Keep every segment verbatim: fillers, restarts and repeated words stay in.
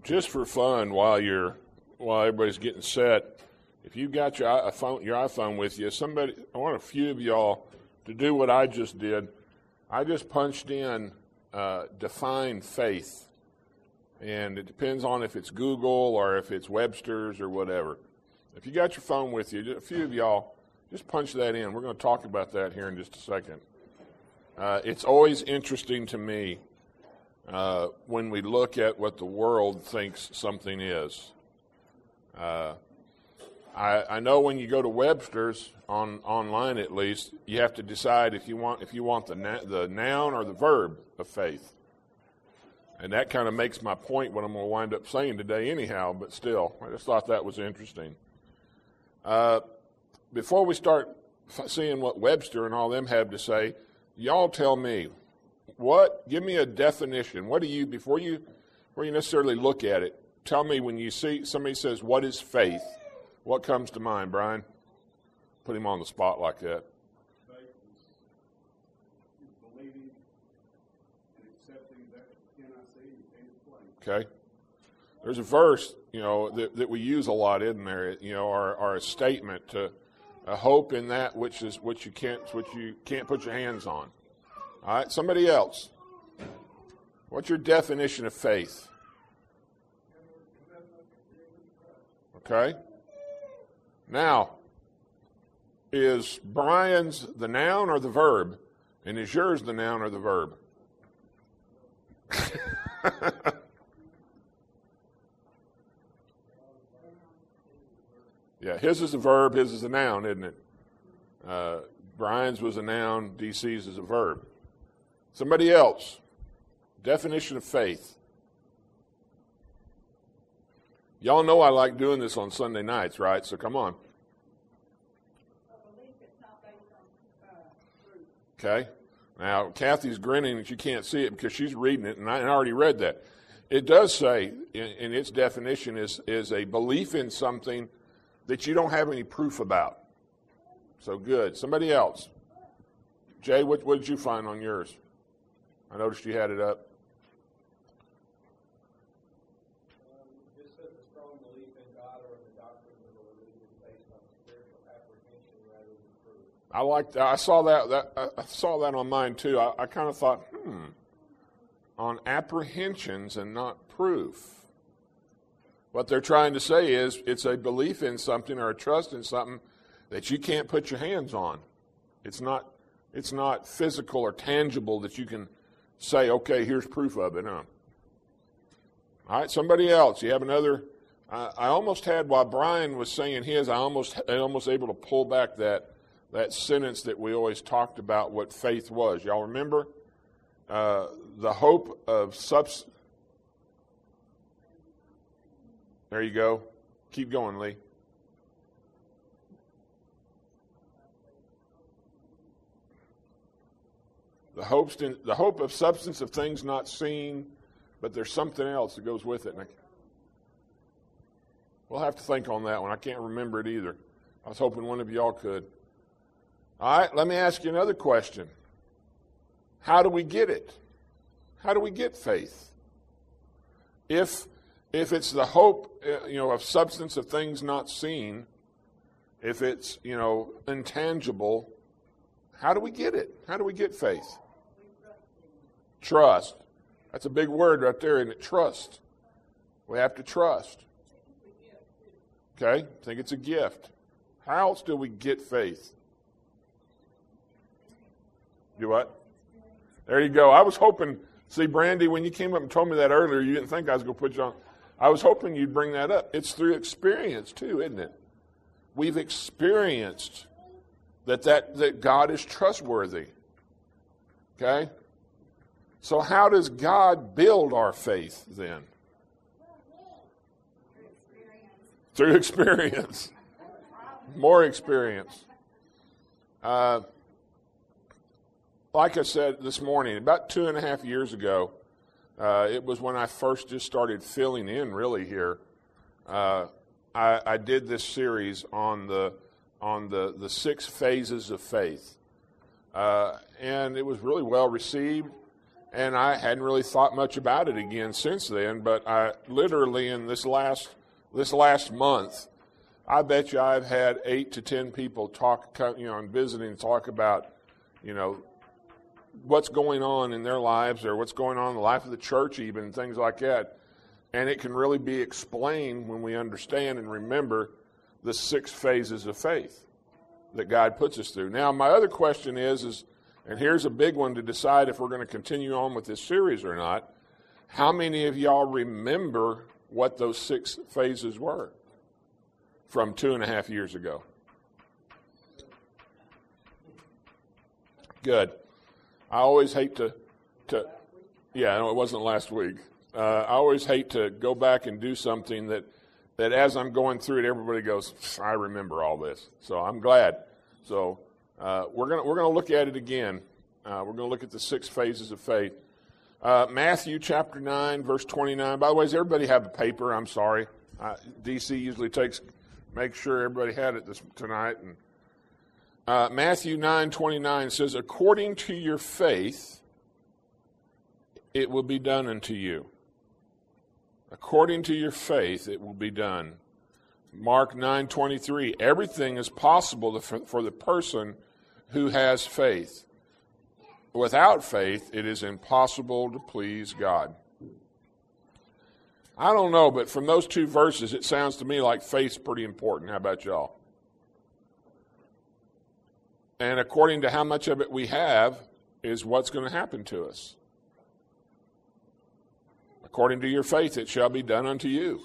just for fun, while you're while everybody's getting set, if you've got your iPhone, your iPhone with you, somebody, I want a few of y'all to do what I just did. I just punched in uh, define faith, and it depends on if it's Google or if it's Webster's or whatever. If you got your phone with you, a few of y'all, just punch that in. We're going to talk about that here in just a second. Uh, it's always interesting to me uh, when we look at what the world thinks something is. Uh, I, I know when you go to Webster's on online, at least, you have to decide if you want if you want the na- the noun or the verb of faith, and that kind of makes my point what I'm going to wind up saying today, anyhow. But still, I just thought that was interesting. Uh, before we start f- seeing what Webster and all them have to say, y'all tell me what. Give me a definition. What do you before you before you necessarily look at it? Tell me when you see somebody says, "What is faith?" What comes to mind, Brian? Put him on the spot like that. Faith is believing and accepting that you cannot see and you can't explain. Okay. There's a verse, you know, that, that we use a lot in there, you know, or, or a statement to a hope in that which is which you can't which you can't put your hands on. All right, somebody else. What's your definition of faith? Okay. Now, is Brian's the noun or the verb? And is yours the noun or the verb? Yeah, his is a verb, his is a noun, isn't it? Uh, Brian's was a noun, D C's is a verb. Somebody else. Definition of faith. Y'all know I like doing this on Sunday nights, right? So come on. Okay. Now, Kathy's grinning and she can't see it because she's reading it, and I already read that. It does say, in, in its definition, is, is a belief in something that you don't have any proof about. So good. Somebody else. Jay, what, what did you find on yours? I noticed you had it up. I liked. I saw that. that I saw that on mine too. I, I kind of thought, hmm, on apprehensions and not proof. What they're trying to say is it's a belief in something or a trust in something that you can't put your hands on. It's not. It's not physical or tangible that you can say, okay, here's proof of it. No. All right, somebody else. You have another. I, I almost had while Brian was saying his. I almost. I almost able to pull back that. That sentence that we always talked about what faith was. Y'all remember? Uh, the hope of subs... There you go. Keep going, Lee. The, hopes in, the hope of substance of things not seen, but there's something else that goes with it. And I, we'll have to think on that one. I can't remember it either. I was hoping one of y'all could. All right, let me ask you another question. How do we get it? How do we get faith? If if it's the hope, you know, of substance of things not seen, if it's, you know, intangible, how do we get it? How do we get faith? Trust. That's a big word right there, isn't it? Trust. We have to trust. Okay, I think it's a gift. How else do we get faith? Do what? There you go. I was hoping, see, Brandy, when you came up and told me that earlier, you didn't think I was going to put you on. I was hoping you'd bring that up. It's through experience, too, isn't it? We've experienced that, that, that God is trustworthy. Okay? So how does God build our faith, then? Through experience. Through experience. More experience. Uh, Like I said this morning, about two and a half years ago, uh, it was when I first just started filling in really here. Uh, I, I did this series on the on the, the six phases of faith. Uh, and it was really well received. And I hadn't really thought much about it again since then, but I literally in this last this last month, I bet you I've had eight to ten people talk, you know, and visiting, talk about, you know, what's going on in their lives or what's going on in the life of the church even, things like that. And it can really be explained when we understand and remember the six phases of faith that God puts us through. Now, my other question is, is, and here's a big one to decide if we're going to continue on with this series or not, how many of y'all remember what those six phases were from two and a half years ago? Good. I always hate to, to yeah, no, it wasn't last week. Uh, I always hate to go back and do something that, that as I'm going through it, everybody goes, I remember all this. So I'm glad. So uh, we're gonna we're gonna look at it again. Uh, we're gonna look at the six phases of faith. Uh, Matthew chapter nine, verse twenty-nine. By the way, does everybody have a paper? I'm sorry. Uh, D C usually takes make sure everybody had it this tonight. And uh, Matthew nine twenty-nine says, "According to your faith, it will be done unto you." According to your faith, it will be done. Mark nine twenty-three, everything is possible for the person who has faith. Without faith, it is impossible to please God. I don't know, but from those two verses, it sounds to me like faith's pretty important. How about y'all? And according to how much of it we have is what's going to happen to us. According to your faith, it shall be done unto you.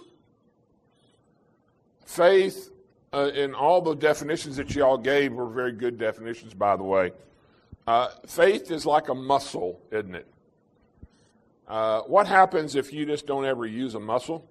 Faith, uh, in all the definitions that you all gave were very good definitions, by the way. Uh, faith is like a muscle, isn't it? Uh, what happens if you just don't ever use a muscle?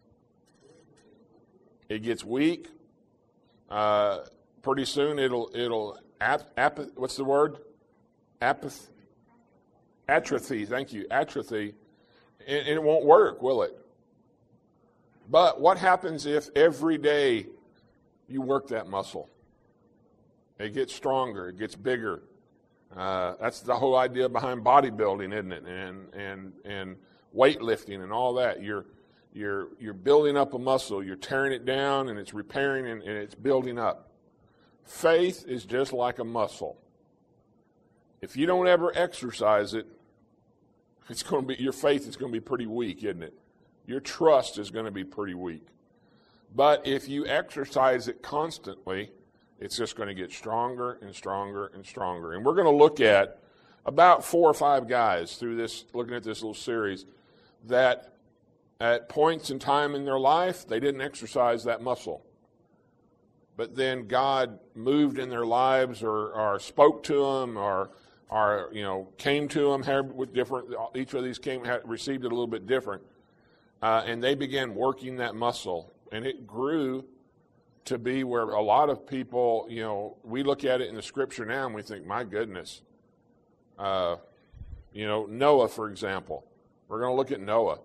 It gets weak. Uh, pretty soon it'll it'll ap, ap, what's the word? Apath, atrophy. Thank you, atrophy. And it won't work, will it? But what happens if every day you work that muscle? It gets stronger, it gets bigger. Uh, that's the whole idea behind bodybuilding, isn't it? And and and weightlifting and all that. You're you're you're building up a muscle. You're tearing it down, and it's repairing, and, and it's building up. Faith is just like a muscle. If you don't ever exercise it, it's going to be your faith is going to be pretty weak, isn't it? Your trust is going to be pretty weak. But if you exercise it constantly, it's just going to get stronger and stronger and stronger. And we're going to look at about four or five guys through this, looking at this little series, that at points in time in their life, they didn't exercise that muscle. But then God moved in their lives or, or spoke to them or, or, you know, came to them with different, each of these came, had, received it a little bit different. Uh, and they began working that muscle. And it grew to be where a lot of people, you know, we look at it in the scripture now and we think, my goodness. Uh, you know, Noah, for example. We're going to look at Noah.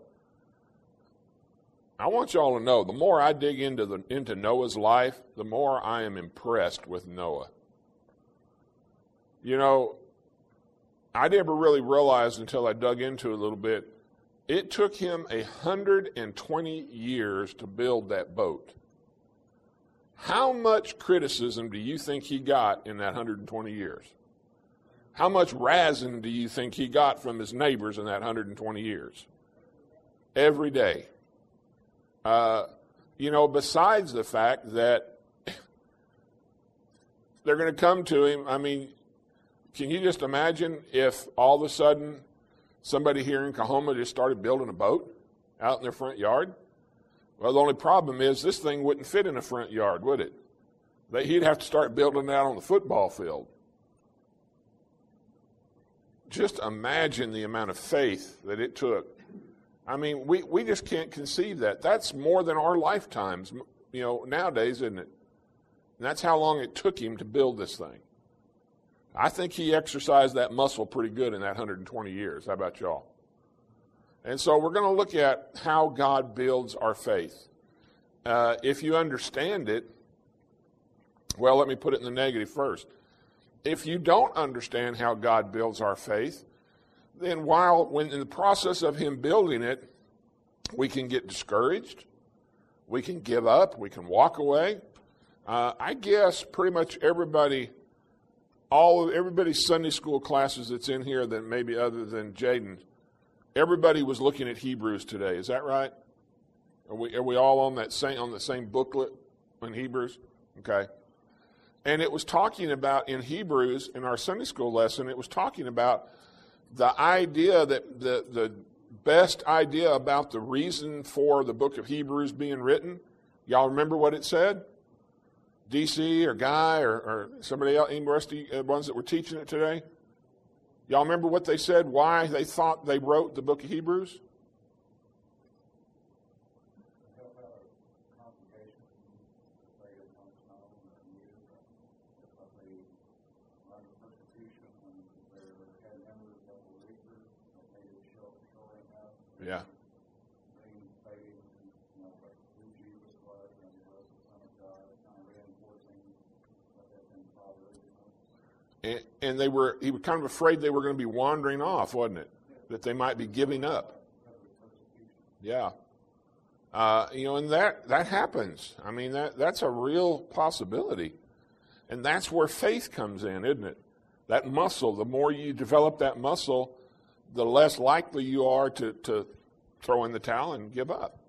I want y'all to know, the more I dig into the into Noah's life, the more I am impressed with Noah. You know, I never really realized until I dug into it a little bit, it took him one hundred twenty years to build that boat. How much criticism do you think he got in that one hundred twenty years? How much razzing do you think he got from his neighbors in that one hundred twenty years? Every day. Uh, you know, besides the fact that they're going to come to him, I mean, can you just imagine if all of a sudden somebody here in Kahoma just started building a boat out in their front yard? Well, the only problem is this thing wouldn't fit in a front yard, would it? They, he'd have to start building it out on the football field. Just imagine the amount of faith that it took. I mean, we, we just can't conceive that. That's more than our lifetimes, you know, nowadays, isn't it? And that's how long it took him to build this thing. I think he exercised that muscle pretty good in that one hundred twenty years. How about y'all? And so we're going to look at how God builds our faith. Uh, if you understand it, well, let me put it in the negative first. If you don't understand how God builds our faith, then while, when in the process of him building it, we can get discouraged, we can give up, we can walk away. Uh, I guess pretty much everybody, all of everybody's Sunday school classes that's in here, that maybe other than Jaden, everybody was looking at Hebrews today. Is that right? Are we are we all on that same on the same booklet in Hebrews? Okay. And it was talking about in Hebrews, in our Sunday school lesson, it was talking about the idea that the the best idea about the reason for the book of Hebrews being written. Y'all remember what it said? D C or Guy or, or somebody else, any rest of the ones that were teaching it today? Y'all remember what they said, why they thought they wrote the book of Hebrews? Yeah. And, and they were, he was kind of afraid they were going to be wandering off, wasn't it? That they might be giving up. Yeah. Uh, you know, and that, that happens. I mean, that, that's a real possibility. And that's where faith comes in, isn't it? That muscle, the more you develop that muscle, the less likely you are to, to throw in the towel and give up.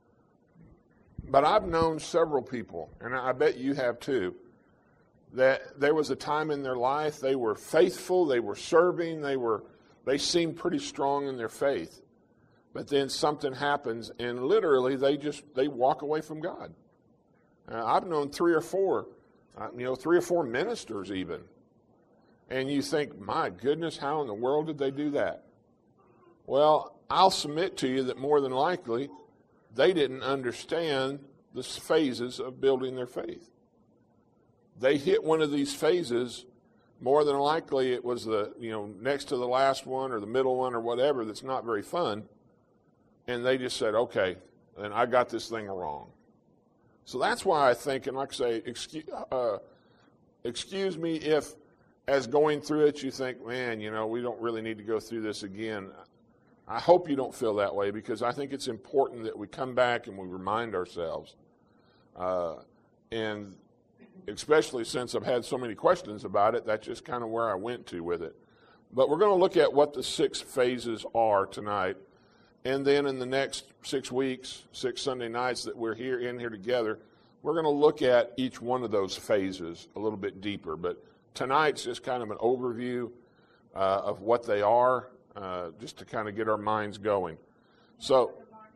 But I've known several people, and I bet you have too, that there was a time in their life they were faithful, they were serving, they were they seemed pretty strong in their faith. But then something happens and literally they just they walk away from God. Uh, I've known three or four, uh, you know, three or four ministers even. And you think, my goodness, how in the world did they do that? Well, I'll submit to you that more than likely they didn't understand the phases of building their faith. They hit one of these phases, more than likely it was the, you know, next to the last one or the middle one or whatever that's not very fun, and they just said, okay, then I got this thing wrong. So that's why I think, and like I say, excuse, uh, excuse me if as going through it you think, man, you know, we don't really need to go through this again. I hope you don't feel that way, because I think it's important that we come back and we remind ourselves. Uh, and especially since I've had so many questions about it, that's just kind of where I went to with it. But we're going to look at what the six phases are tonight. And then in the next six weeks, six Sunday nights that we're here in here together, we're going to look at each one of those phases a little bit deeper. But tonight's just kind of an overview uh, of what they are, uh, just to kind of get our minds going. So,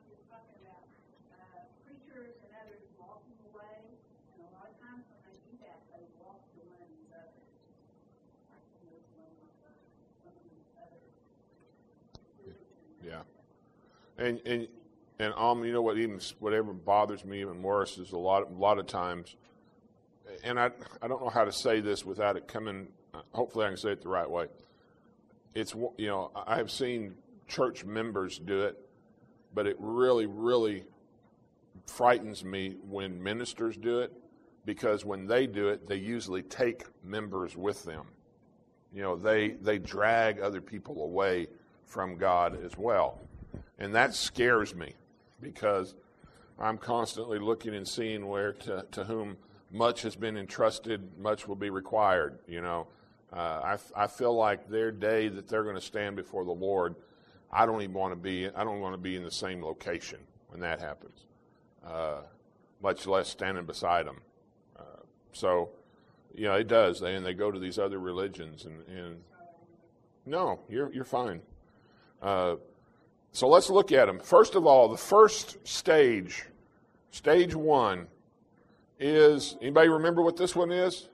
yeah. And and and um, you know what? Even whatever bothers me even worse is a lot a lot of times, and I I don't know how to say this without it coming. Hopefully, I can say it the right way. It's, you know, I have seen church members do it, but it really really frightens me when ministers do it, because when they do it, they usually take members with them. You know, they they drag other people away from God as well. And that scares me, because I'm constantly looking and seeing where to, to whom much has been entrusted, much will be required. You know, uh, I, I feel like their day that they're going to stand before the Lord, I don't even want to be. I don't want to be in the same location when that happens, uh, much less standing beside them. Uh, so, you know, it does. They, and they go to these other religions, and, and no, you're you're fine. Uh, So let's look at them. First of all, the first stage, stage one, is, anybody remember what this one is?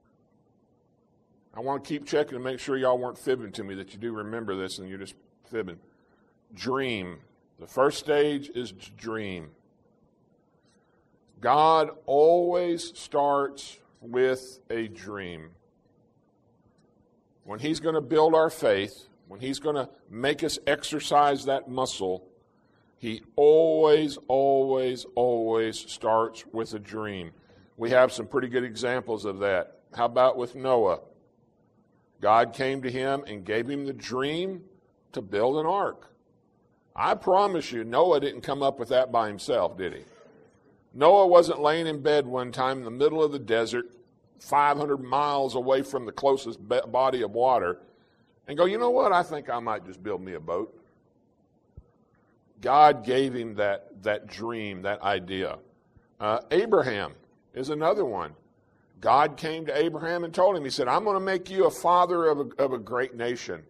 I want to keep checking to make sure y'all weren't fibbing to me, that you do remember this and you're just fibbing. Dream. The first stage is dream. God always starts with a dream. When He's going to build our faith, when He's going to make us exercise that muscle, He always, always, always starts with a dream. We have some pretty good examples of that. How about with Noah? God came to him and gave him the dream to build an ark. I promise you, Noah didn't come up with that by himself, did he? Noah wasn't laying in bed one time in the middle of the desert, five hundred miles away from the closest body of water, and go, you know what, I think I might just build me a boat. God gave him that, that dream, that idea. Uh, Abraham is another one. God came to Abraham and told him, he said, I'm going to make you a father of a, of a great nation.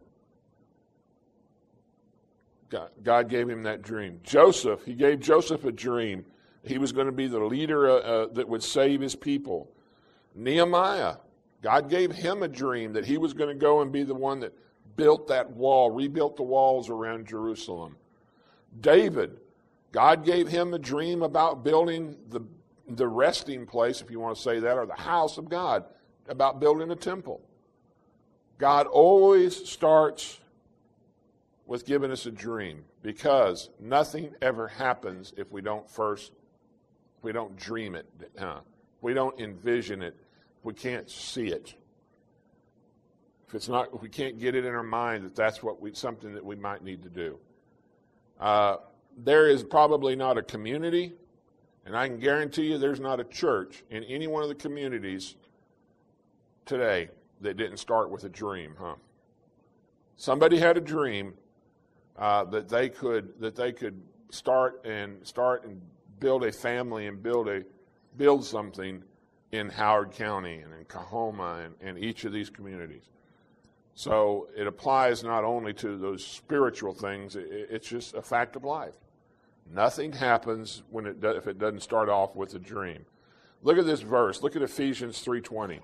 God, God gave him that dream. Joseph, he gave Joseph a dream. He was going to be the leader uh, uh, that would save his people. Nehemiah, God gave him a dream that he was going to go and be the one that built that wall, rebuilt the walls around Jerusalem. David, God gave him a dream about building the, the resting place, if you want to say that, or the house of God, about building a temple. God always starts with giving us a dream, because nothing ever happens if we don't first, if we don't dream it, huh? If we don't envision it, if we can't see it. If it's not, if we can't get it in our mind that that's what we, something that we might need to do. Uh, there is probably not a community, and I can guarantee you there's not a church in any one of the communities today that didn't start with a dream, huh? Somebody had a dream uh, that they could that they could start and start and build a family and build a build something in Howard County and in Coahoma and, and each of these communities. So it applies not only to those spiritual things, it, it's just a fact of life. Nothing happens when it do, if it doesn't start off with a dream. Look at this verse. Look at Ephesians three twenty.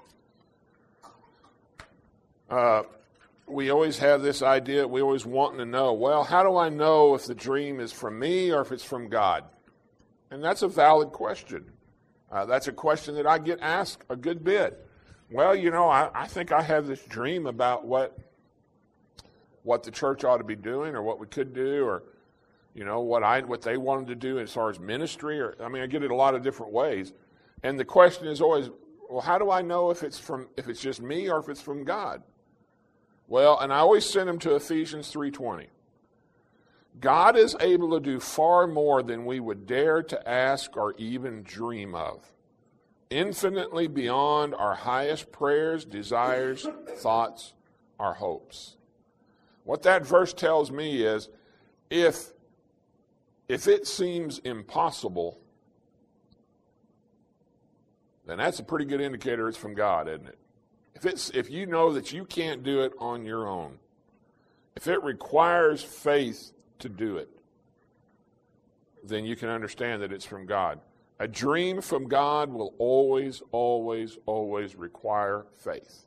Uh, we always have this idea, we always want to know, well, how do I know if the dream is from me or if it's from God? And that's a valid question. Uh, that's a question that I get asked a good bit. Well, you know, I, I think I have this dream about what what the church ought to be doing, or what we could do, or you know what I what they wanted to do as far as ministry. Or I mean, I get it a lot of different ways, and the question is always, well, how do I know if it's from if it's just me or if it's from God? Well, and I always send them to Ephesians three twenty. God is able to do far more than we would dare to ask or even dream of, infinitely beyond our highest prayers, desires, thoughts, or hopes. What that verse tells me is, if, if it seems impossible, then that's a pretty good indicator it's from God, isn't it? If it's, if you know that you can't do it on your own, if it requires faith to do it, then you can understand that it's from God. A dream from God will always, always, always require faith.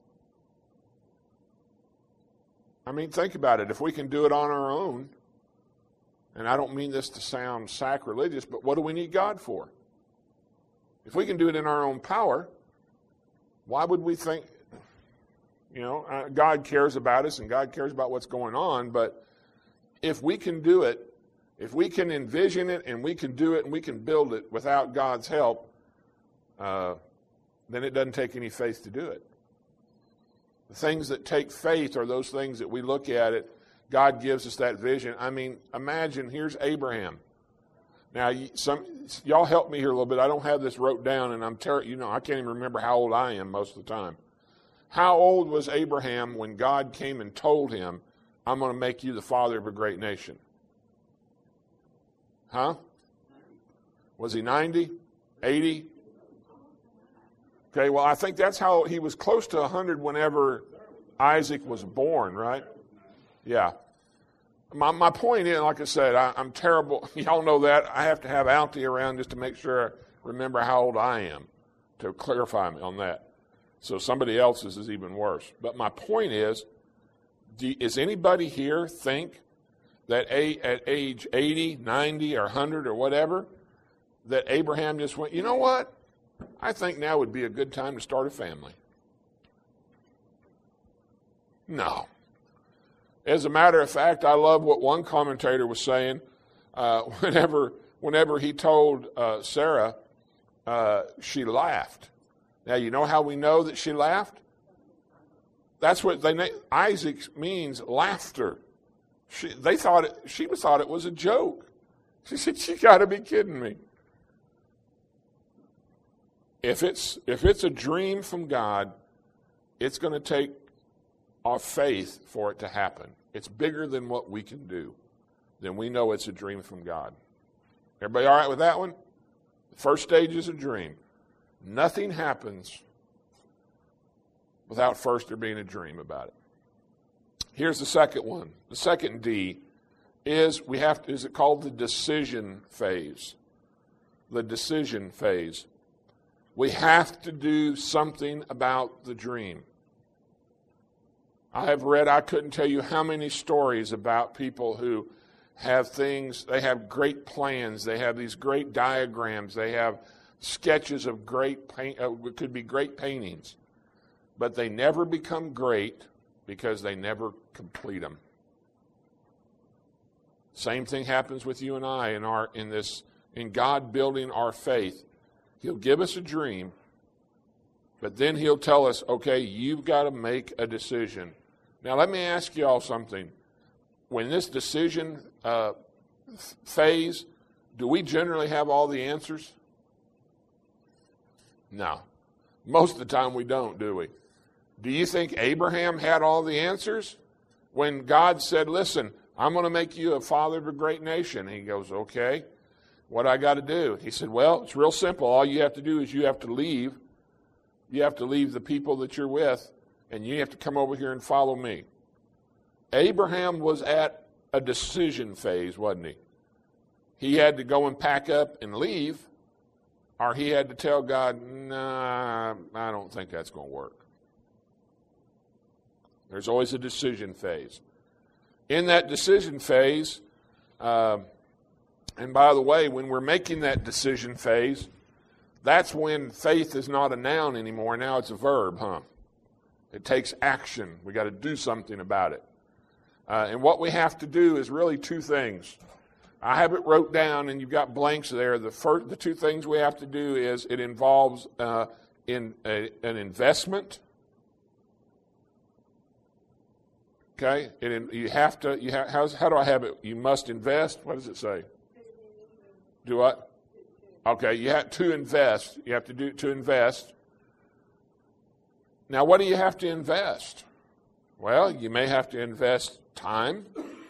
I mean, think about it. If we can do it on our own, and I don't mean this to sound sacrilegious, but what do we need God for? If we can do it in our own power, why would we think, you know, uh, God cares about us and God cares about what's going on, but if we can do it, if we can envision it and we can do it and we can build it without God's help, uh, then it doesn't take any faith to do it. The things that take faith are those things that we look at it. God gives us that vision. I mean, imagine, here's Abraham. Now, some y'all help me here a little bit. I don't have this wrote down, and I'm ter- you know, I can't even remember how old I am most of the time. How old was Abraham when God came and told him, I'm going to make you the father of a great nation? Huh? Was he ninety? eighty? Okay, well, I think that's how he was close to one hundred whenever Isaac was born, right? Yeah. My my point is, like I said, I, I'm terrible. Y'all know that. I have to have Altie around just to make sure I remember how old I am, to clarify me on that. So somebody else's is even worse. But my point is, do, is anybody here think that a, at age eighty, ninety, or one hundred or whatever, that Abraham just went, you know what? I think now would be a good time to start a family. No. As a matter of fact, I love what one commentator was saying uh, whenever whenever he told uh, Sarah, uh, she laughed. Now, you know how we know that she laughed? That's what they Isaac means, laughter. She, they thought it, she thought it was a joke. She said, "You got to be kidding me." If it's if it's a dream from God, it's going to take our faith for it to happen. It's bigger than what we can do. Then we know it's a dream from God. Everybody all right with that one? The first stage is a dream. Nothing happens without first there being a dream about it. Here's the second one. The second D is we have to, is it called the decision phase? The decision phase. We have to do something about the dream. I have read, I couldn't tell you how many stories about people who have things, they have great plans, they have these great diagrams, they have sketches of great paint, uh, it could be great paintings, but they never become great because they never complete them. Same thing happens with you and I in our in this in God building our faith. He'll give us a dream, but then he'll tell us, okay, you've got to make a decision. Now let me ask you all something. When this decision uh, phase, do we generally have all the answers? No. Most of the time we don't, do we? Do you think Abraham had all the answers? When God said, listen, I'm going to make you a father of a great nation. He goes, okay, what I got to do? He said, well, it's real simple. All you have to do is you have to leave. You have to leave the people that you're with, and you have to come over here and follow me. Abraham was at a decision phase, wasn't he? He had to go and pack up and leave, or he had to tell God, nah, I don't think that's going to work. There's always a decision phase. In that decision phase, uh, and by the way, when we're making that decision phase, that's when faith is not a noun anymore. Now it's a verb, huh? It takes action. We got to do something about it. Uh, and what we have to do is really two things. I have it wrote down, and you've got blanks there. The first, the two things we have to do is it involves uh, in a, an investment. Okay, it, you have to. You have, how's, how do I have it? You must invest. What does it say? Do what? Okay, you have to invest. You have to do to invest. Now, what do you have to invest? Well, you may have to invest time.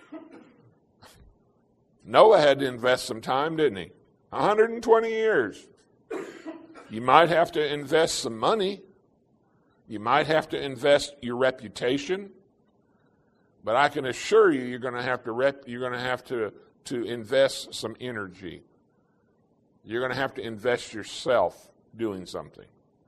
Noah had to invest some time, didn't he? one hundred twenty years. You might have to invest some money. You might have to invest your reputation. But I can assure you, you're going to have to rep, you're going to have to, to invest some energy. You're going to have to invest yourself doing something.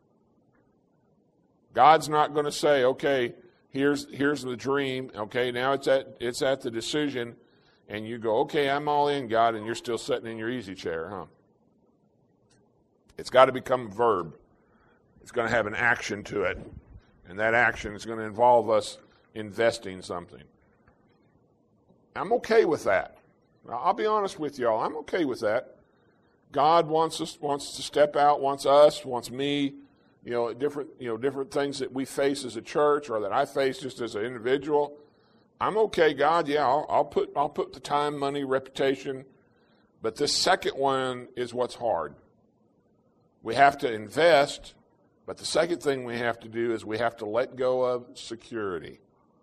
God's not going to say, okay, here's here's the dream. Okay, now it's at it's at the decision, and you go, okay, I'm all in, God, and you're still sitting in your easy chair, huh? It's got to become a verb. It's going to have an action to it, and that action is going to involve us investing something. I'm okay with that. I'll be honest with y'all. I'm okay with that. God wants us wants to step out, wants us, wants me. You know, different you know different things that we face as a church, or that I face just as an individual. I'm okay, God. Yeah, I'll, I'll put I'll put the time, money, reputation. But this second one is what's hard. We have to invest, but the second thing we have to do is we have to let go of security.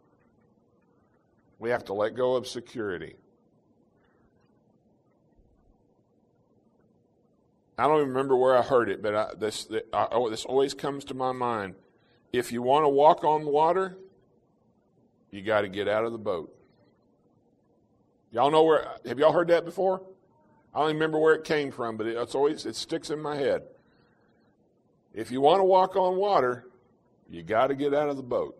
We have to let go of security. I don't even remember where I heard it, but I, this I, this always comes to my mind. If you want to walk on water, you got to get out of the boat. Y'all know where? Have y'all heard that before? I don't even remember where it came from, but it, it's always it sticks in my head. If you want to walk on water, you got to get out of the boat.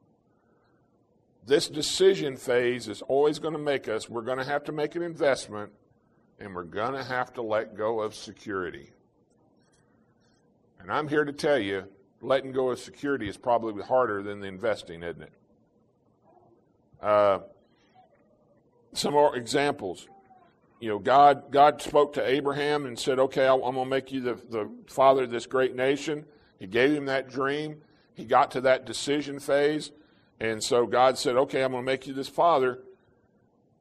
This decision phase is always going to make us, we're going to have to make an investment, and we're going to have to let go of security. And I'm here to tell you, letting go of security is probably harder than the investing, isn't it? Uh, some more examples. You know, God God spoke to Abraham and said, okay, I'm going to make you the, the father of this great nation. He gave him that dream. He got to that decision phase. And so God said, okay, I'm going to make you this father.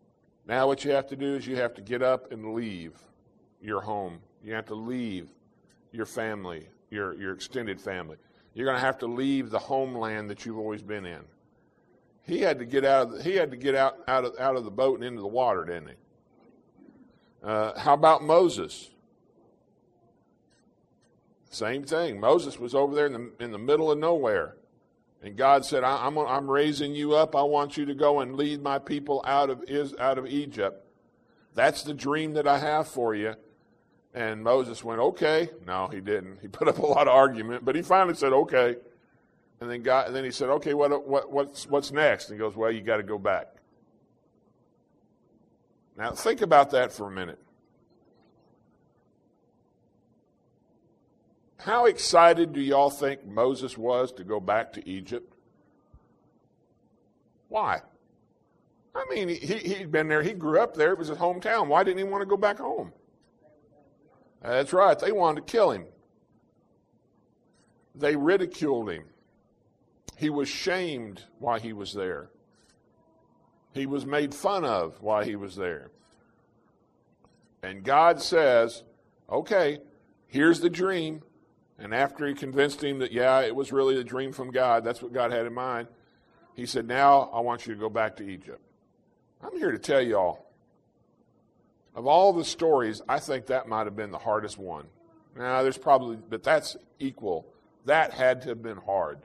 Now what you have to do is you have to get up and leave your home. You have to leave your family, your, your extended family. You're going to have to leave the homeland that you've always been in. He had to get out of the, he had to get out, out of out of the boat and into the water, didn't he? Uh, how about Moses? Same thing. Moses was over there in the in the middle of nowhere, and God said, I, "I'm I'm raising you up. I want you to go and lead my people out of is out of Egypt. That's the dream that I have for you." And Moses went, "Okay." No, he didn't. He put up a lot of argument, but he finally said, "Okay." And then God, and then he said, "Okay, what what what's what's next?" And he goes, "Well, you got to go back." Now think about that for a minute. How excited do y'all think Moses was to go back to Egypt? Why? I mean, he, he'd been there. He grew up there. It was his hometown. Why didn't he want to go back home? That's right. They wanted to kill him. They ridiculed him. He was shamed while he was there. He was made fun of while he was there. And God says, okay, here's the dream. And after he convinced him that, yeah, it was really a dream from God, that's what God had in mind, he said, now I want you to go back to Egypt. I'm here to tell y'all, of all the stories, I think that might have been the hardest one. Now, there's probably, but that's equal. That had to have been hard.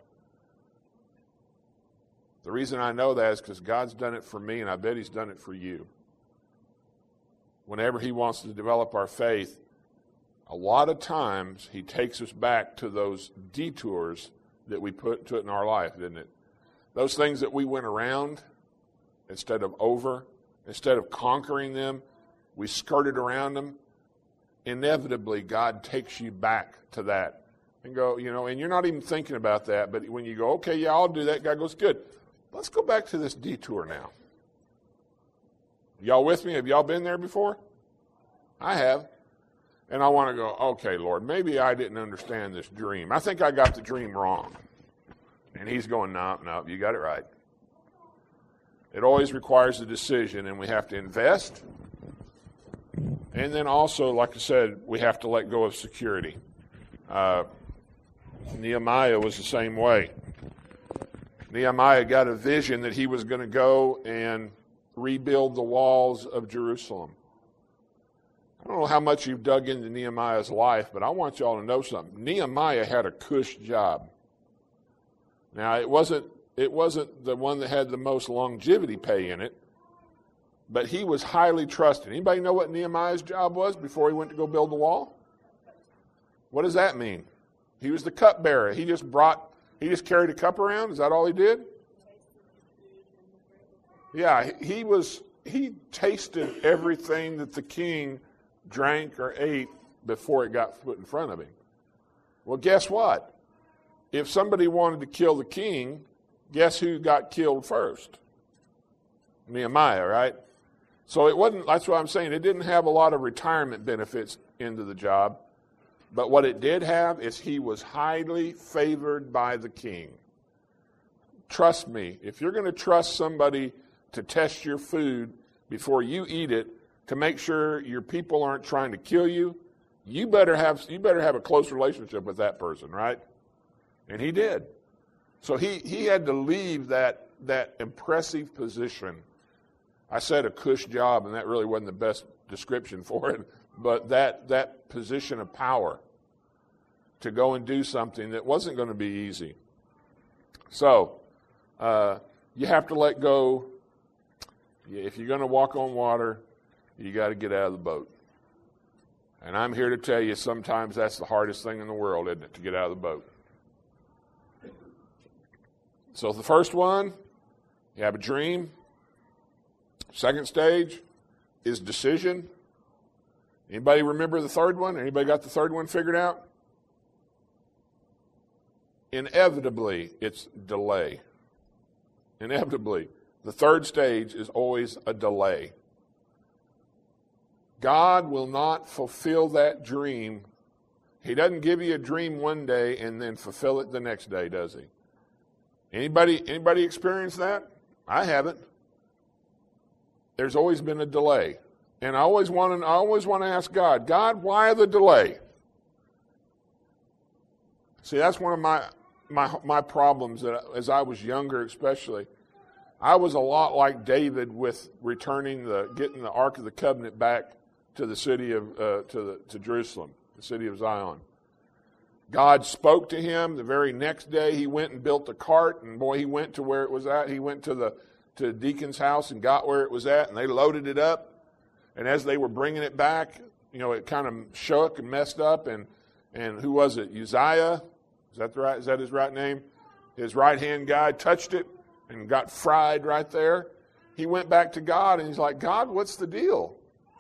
The reason I know that is because God's done it for me, and I bet he's done it for you. Whenever he wants to develop our faith, a lot of times he takes us back to those detours that we put to it in our life, didn't it? Those things that we went around instead of over, instead of conquering them, we skirted around them. Inevitably, God takes you back to that and go, you know, and you're not even thinking about that, but when you go, okay, yeah, I'll do that, God goes, good. Let's go back to this detour now. Y'all with me? Have y'all been there before? I have. And I want to go, okay, Lord, maybe I didn't understand this dream. I think I got the dream wrong. And he's going, no, no, you got it right. It always requires a decision, and we have to invest. And then also, like I said, we have to let go of security. Uh, Nehemiah was the same way. Nehemiah got a vision that he was going to go and rebuild the walls of Jerusalem. I don't know how much you've dug into Nehemiah's life, but I want y'all to know something. Nehemiah had a cush job. Now, it wasn't it wasn't the one that had the most longevity pay in it, but he was highly trusted. Anybody know what Nehemiah's job was before he went to go build the wall? What does that mean? He was the cupbearer. He just brought, he just carried a cup around? Is that all he did? Yeah, he was, he tasted everything that the king drank or ate before it got put in front of him. Well, guess what? If somebody wanted to kill the king, guess who got killed first? Nehemiah, right? So it wasn't, that's what I'm saying, it didn't have a lot of retirement benefits into the job, but what it did have is he was highly favored by the king. Trust me, if you're going to trust somebody to test your food before you eat it, to make sure your people aren't trying to kill you, you better have you better have a close relationship with that person, right? And he did. So he, he had to leave that that impressive position. I said a cush job, and that really wasn't the best description for it, but that that position of power to go and do something that wasn't going to be easy. So uh, you have to let go. If you're going to walk on water, you got to get out of the boat. And I'm here to tell you, sometimes that's the hardest thing in the world, isn't it, to get out of the boat. So the first one, you have a dream. Second stage is decision. Anybody remember the third one? Anybody got the third one figured out? Inevitably, it's delay. Inevitably. The third stage is always a delay. God will not fulfill that dream. He doesn't give you a dream one day and then fulfill it the next day, does he? Anybody, anybody experience that? I haven't. there's always been a delay. And I always want to, I always want to ask God, God, why the delay? See, that's one of my my my problems that as I was younger, especially, I was a lot like David with returning the getting the Ark of the Covenant back to the city of uh, to the to Jerusalem, the city of Zion. God spoke to him. The very next day, he went and built a cart, and boy, he went to where it was at. He went to the to the deacon's house and got where it was at, and they loaded it up. And as they were bringing it back, you know, it kind of shook and messed up. And and who was it? Uzziah. Is that the right? Is that his right name? His right-hand guy touched it and got fried right there. He went back to God, and he's like, God, what's the deal?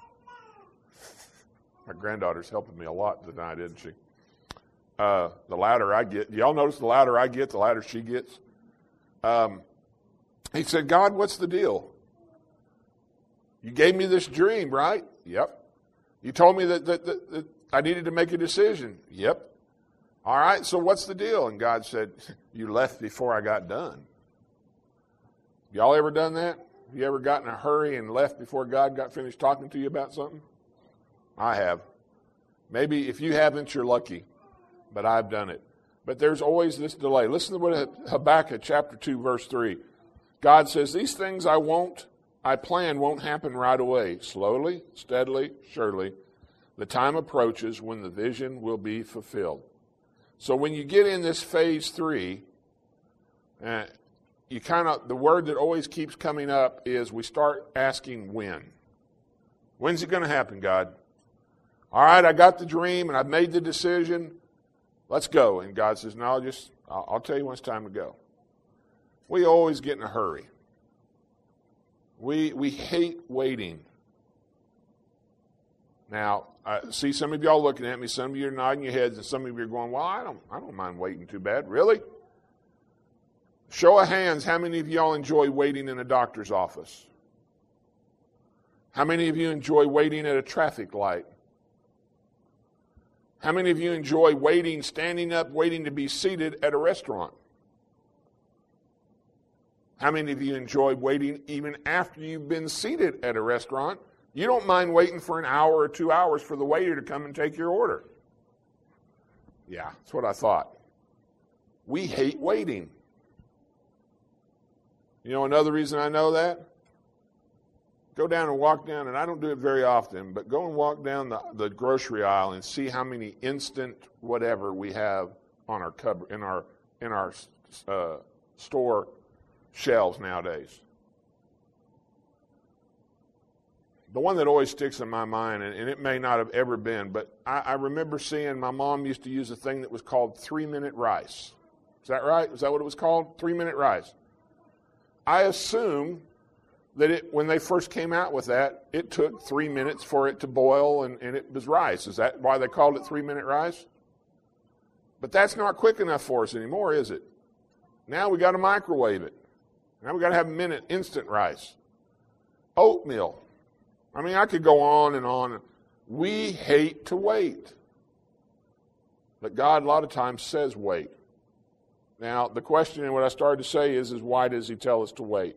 My granddaughter's helping me a lot tonight, isn't she? Uh, the louder I get, y'all notice the louder I get, the louder she gets. Um, he said, God, what's the deal? You gave me this dream, right? Yep. You told me that, that, that, that I needed to make a decision. Yep. All right, so what's the deal? And God said, you left before I got done. Y'all ever done that? Have you ever gotten in a hurry and left before God got finished talking to you about something? I have. Maybe if you haven't, you're lucky, but I've done it. But there's always this delay. Listen to what Habakkuk chapter two, verse three. God says, these things I won't, I plan won't happen right away. Slowly, steadily, surely, the time approaches when the vision will be fulfilled. So when you get in this phase three, uh, you kind of, the word that always keeps coming up is we start asking when. When's it going to happen, God? All right, I got the dream and I've made the decision. Let's go. And God says, no, just, I'll, I'll tell you when it's time to go. We always get in a hurry. We we hate waiting. Now, I see some of y'all looking at me, some of you are nodding your heads, and some of you are going, well, I don't I don't mind waiting too bad. Really? Show of hands, how many of y'all enjoy waiting in a doctor's office? How many of you enjoy waiting at a traffic light? How many of you enjoy waiting, standing up, waiting to be seated at a restaurant? How many of you enjoy waiting even after you've been seated at a restaurant? You don't mind waiting for an hour or two hours for the waiter to come and take your order. Yeah, that's what I thought. We hate waiting. You know another reason I know that? Go down and walk down, and I don't do it very often, but go and walk down the, the grocery aisle and see how many instant whatever we have on our cupboard, in our in our uh, store shelves nowadays. The one that always sticks in my mind, and, and it may not have ever been, but I, I remember seeing my mom used to use a thing that was called three-minute rice. Is that right? Is that what it was called? Three-minute rice. I assume that it, when they first came out with that, it took three minutes for it to boil, and, and it was rice. Is that why they called it three-minute rice? But that's not quick enough for us anymore, is it? Now we got to microwave it. Now we got to have a minute instant rice. Oatmeal. I mean, I could go on and on. We hate to wait. But God a lot of times says wait. Now, the question and what I started to say is, is why does he tell us to wait?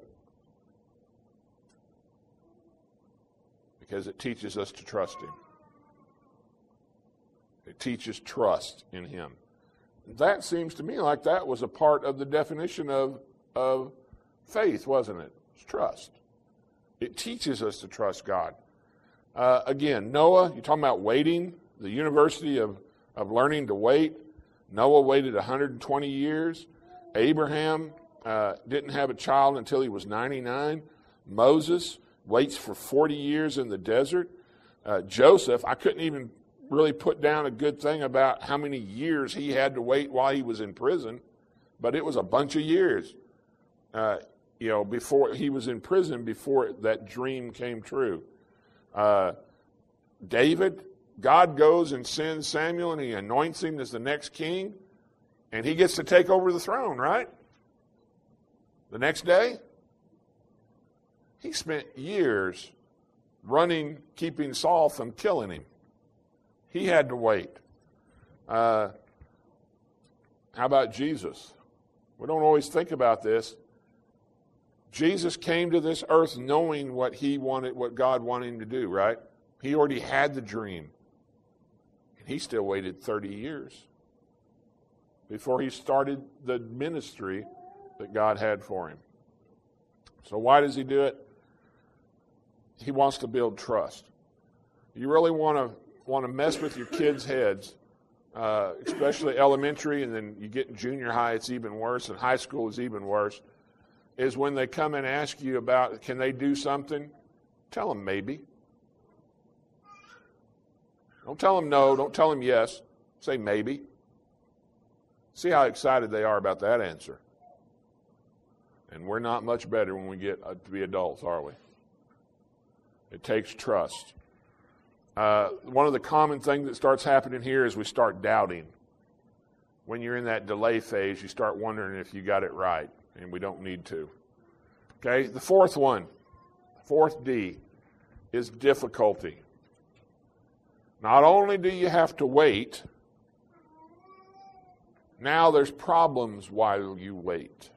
Because it teaches us to trust him. It teaches trust in him. That seems to me like that was a part of the definition of, of faith, wasn't it? It's trust. It teaches us to trust God. Uh, again, Noah, you're talking about waiting, the University of, of Learning to Wait. Noah waited one hundred twenty years. Abraham uh, didn't have a child until he was ninety-nine. Moses waits for forty years in the desert. Uh, Joseph, I couldn't even really put down a good thing about how many years he had to wait while he was in prison, but it was a bunch of years. Uh, you know, before he was in prison, before that dream came true. Uh, David, God goes and sends Samuel and he anoints him as the next king, and he gets to take over the throne, right? The next day, he spent years running, keeping Saul from killing him. He had to wait. Uh, how about Jesus? We don't always think about this. Jesus came to this earth knowing what he wanted, what God wanted him to do, right? He already had the dream. And he still waited thirty years before he started the ministry that God had for him. So why does he do it? He wants to build trust. You really want to want to mess with your kids' heads, uh, especially elementary, and then you get in junior high, it's even worse, and high school is even worse, is when they come and ask you about, can they do something? Tell them maybe. Don't tell them no. Don't tell them yes. Say maybe. See how excited they are about that answer. And we're not much better when we get to be adults, are we? It takes trust. Uh, one of the common things that starts happening here is we start doubting. When you're in that delay phase, you start wondering if you got it right, and we don't need to. Okay, the fourth one, fourth D, is difficulty. Not only do you have to wait, now there's problems while you wait.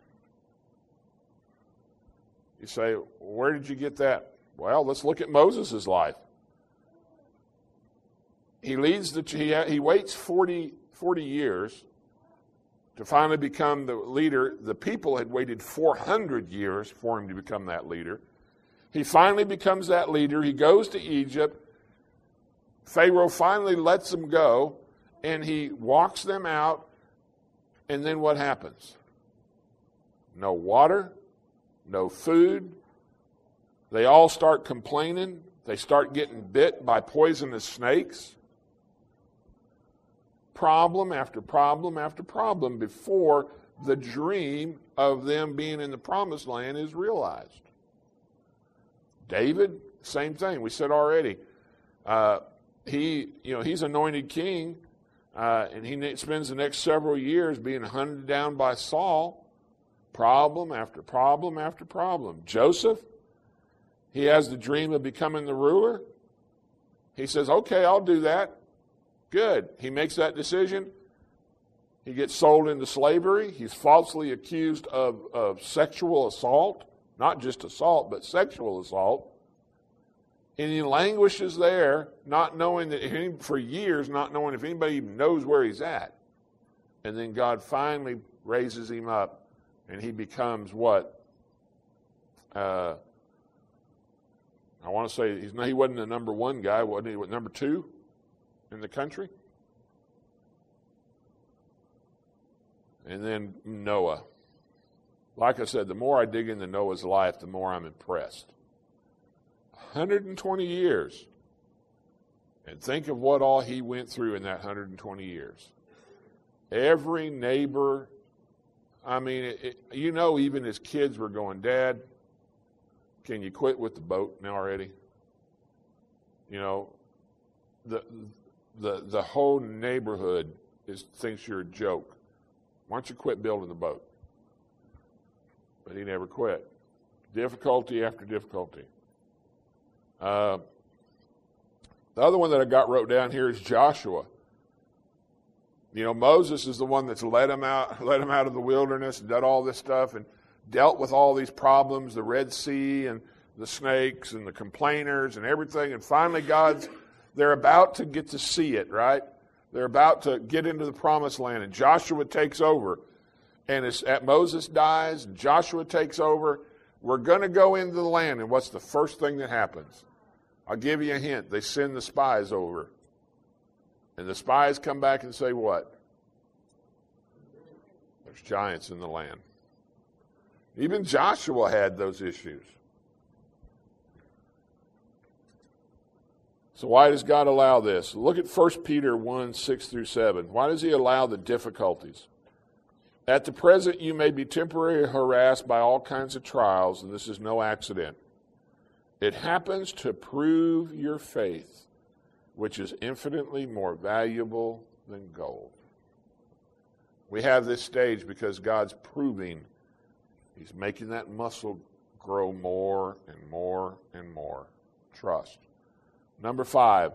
You say, where did you get that? Well, let's look at Moses' life. He leads the he, he waits forty, forty years to finally become the leader. The people had waited four hundred years for him to become that leader. He finally becomes that leader. He goes to Egypt. Pharaoh finally lets them go, and he walks them out. And then what happens? No water, no food. They all start complaining. They start getting bit by poisonous snakes. Problem after problem after problem before the dream of them being in the promised land is realized. David, same thing. We said already. Uh, he, you know, he's anointed king, uh, and he spends the next several years being hunted down by Saul. Problem after problem after problem. Joseph, he has the dream of becoming the ruler. He says, okay, I'll do that. Good. He makes that decision. He gets sold into slavery. He's falsely accused of, of sexual assault. Not just assault, but sexual assault. And he languishes there, not knowing that, for years, not knowing if anybody even knows where he's at. And then God finally raises him up, and he becomes what? Uh, I want to say he's, he wasn't the number one guy, wasn't he? What, number two in the country? And then Noah. Like I said, the more I dig into Noah's life, the more I'm impressed. one hundred twenty years. And think of what all he went through in that one hundred twenty years. Every neighbor, I mean, it, it, you know, even his kids were going, Dad, can you quit with the boat now already? You know, the the the whole neighborhood is thinks you're a joke. Why don't you quit building the boat? But he never quit. Difficulty after difficulty. Uh, the other one that I got wrote down here is Joshua. You know, Moses is the one that's led him out, led him out of the wilderness and done all this stuff and dealt with all these problems, the Red Sea and the snakes and the complainers and everything. And finally, God's, they're about to get to see it, right? They're about to get into the promised land. And Joshua takes over. And it's at Moses dies, and Joshua takes over. We're going to go into the land. And what's the first thing that happens? I'll give you a hint. They send the spies over. And the spies come back and say what? There's giants in the land. Even Joshua had those issues. So why does God allow this? Look at First Peter one, six through seven. Why does he allow the difficulties? At the present you may be temporarily harassed by all kinds of trials, and this is no accident. It happens to prove your faith, which is infinitely more valuable than gold. We have this stage because God's proving. He's making that muscle grow more and more and more. Trust. Number five,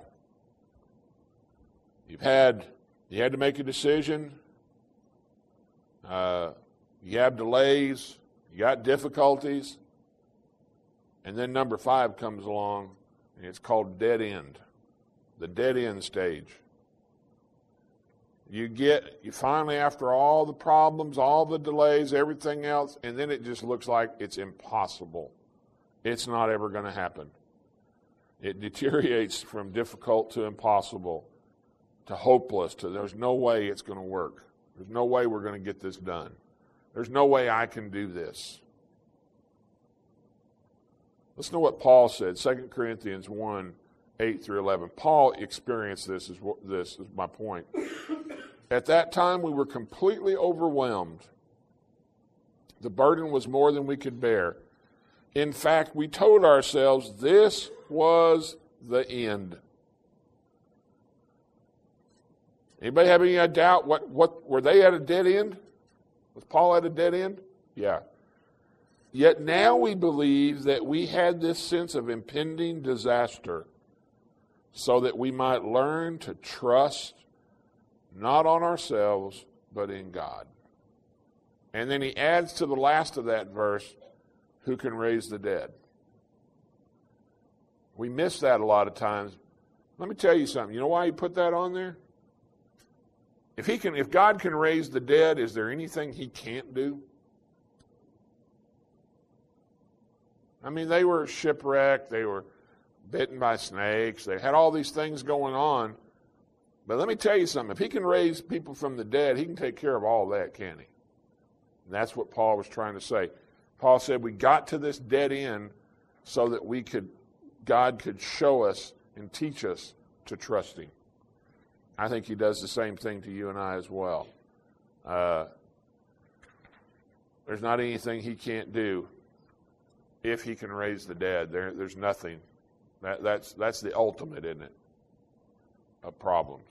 you've had, you had to make a decision. Uh, you have delays. You got difficulties. And then number five comes along, and it's called dead end, the dead end stage. You get, you finally, after all the problems, all the delays, everything else, and then it just looks like it's impossible. It's not ever going to happen. It deteriorates from difficult to impossible, to hopeless, to there's no way it's going to work. There's no way we're going to get this done. There's no way I can do this. Listen to what Paul said, Second Corinthians one, eight through eleven. Paul experienced this, is this is my point. At that time, we were completely overwhelmed. The burden was more than we could bear. In fact, we told ourselves this was the end. Anybody have any doubt? What, what, were they at a dead end? Was Paul at a dead end? Yeah. Yet now we believe that we had this sense of impending disaster so that we might learn to trust not on ourselves, but in God. And then he adds to the last of that verse, who can raise the dead. We miss that a lot of times. Let me tell you something. You know why he put that on there? If he can, if God can raise the dead, is there anything he can't do? I mean, they were shipwrecked. They were bitten by snakes. They had all these things going on. But let me tell you something. If he can raise people from the dead, he can take care of all that, can't he? And that's what Paul was trying to say. Paul said we got to this dead end so that we could, God could show us and teach us to trust him. I think he does the same thing to you and I as well. Uh, there's not anything he can't do if he can raise the dead. There, there's nothing. That, that's, that's the ultimate, isn't it, of problems.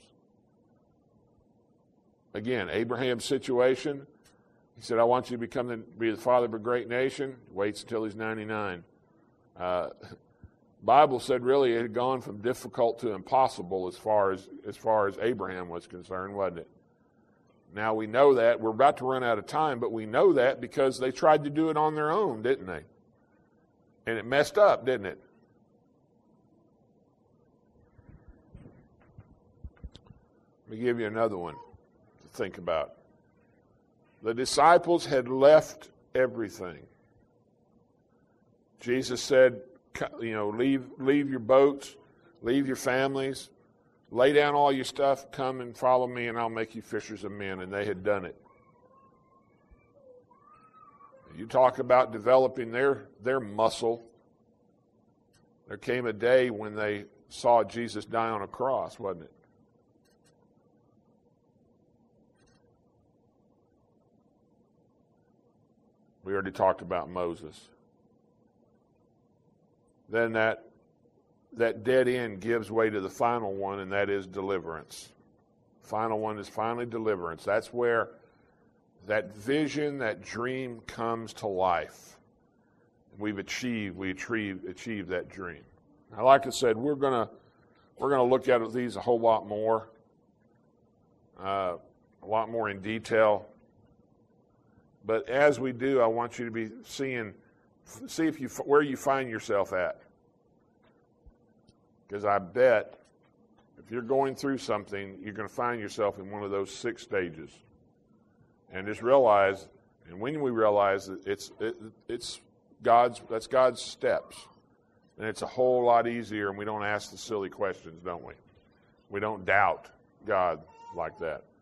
Again, Abraham's situation, he said, I want you to become the, be the father of a great nation. Waits until he's ninety-nine. Uh, Bible said really it had gone from difficult to impossible as far as as far as Abraham was concerned, wasn't it? Now we know that. We're about to run out of time, but we know that because they tried to do it on their own, didn't they? And it messed up, didn't it? Let me give you another one to think about. The disciples had left everything. Jesus said, you know, leave leave your boats, leave your families, lay down all your stuff, come and follow me, and I'll make you fishers of men. And they had done it. You talk about developing their, their muscle. There came a day when they saw Jesus die on a cross, wasn't it? We already talked about Moses. Then that that dead end gives way to the final one, and that is deliverance. Final one is finally deliverance. That's where that vision, that dream comes to life. We've achieved, we achieved, achieved that dream. Now, like I said, we're gonna we're gonna look at these a whole lot more, uh, a lot more in detail. But as we do, I want you to be seeing, see if you where you find yourself at. Because I bet if you're going through something, you're going to find yourself in one of those six stages. And just realize, and when we realize that it's it, it's God's, that's God's steps, then it's a whole lot easier, and we don't ask the silly questions, don't we? We don't doubt God like that.